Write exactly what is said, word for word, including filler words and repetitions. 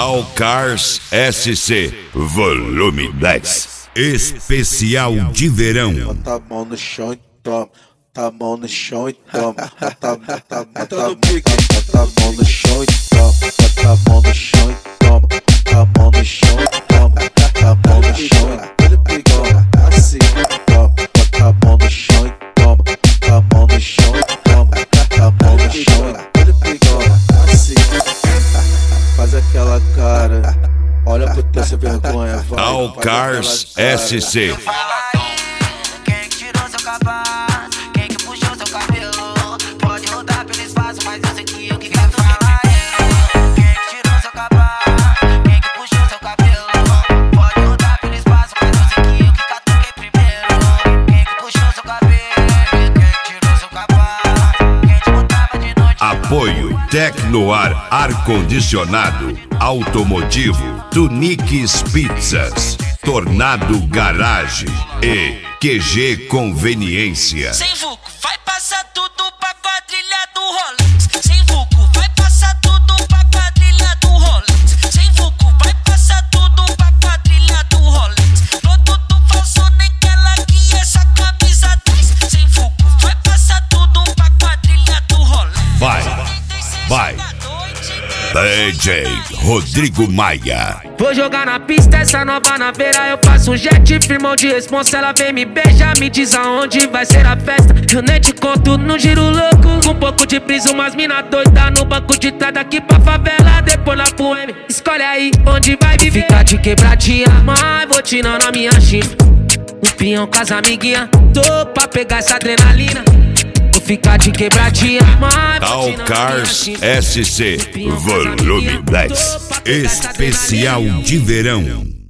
Talcars S C Volume dez. Especial de verão. Bota a mão no chão e toma. Bota a mão no chão e toma. Bota, bota, bota, bota, bota a mão no chão e toma. Bota a mão no chão e toma. Bota a mão no chão e toma. Bota a mão no chão e toma. Assim, toma. Bota a mão no chão e toma. Bota a mão no chão e toma. Bota a mão no chão e toma. Assim, faz aquela cara. Olha pro teu sem vergonha, vai. Talcars S C. Quem que tirou seu capaz? Quem que puxou seu cabelo? Pode rodar pelo espaço, mas eu sei que eu que quero falar. Quem que tirou seu capaz? Quem que puxou seu cabelo? Pode rodar pelo espaço, mas eu sei que eu que catuquei primeiro. Quem que puxou seu cabelo? Quem que tirou seu capaz? Quem te botava de noite? Apoio Tecnoar Ar-Condicionado Automotivo, Tuniques Pizzas, Tornado Garage e Q G Conveniência. Sem vulco, vai passar tudo pra quadrilha do Rolex. Sem vulco, vai passar tudo pra quadrilha do Rolex. Sem vulco, vai passar tudo pra quadrilha do Rolex. Produto falso, nem que ela que essa camisa dez. Sem vulco, vai passar tudo pra quadrilha do Rolex. Vai, vai, D J Rodrigo Maia. Vou jogar na pista essa nova naveira. Eu faço um jet, firmão de responsa. Ela vem me beijar, me diz aonde vai ser a festa. Eu nem te conto no giro louco. Com um pouco de brisa, umas mina doida no banco de trás daqui pra favela. Depois na poema, escolhe aí onde vai viver. Fica de quebradinha, mas vou tirando a minha chifre. Um pinhão com as amiguinha, tô pra pegar essa adrenalina. Ficar de quebradinha, mas Talcars S C Volume dez. Especial de verão.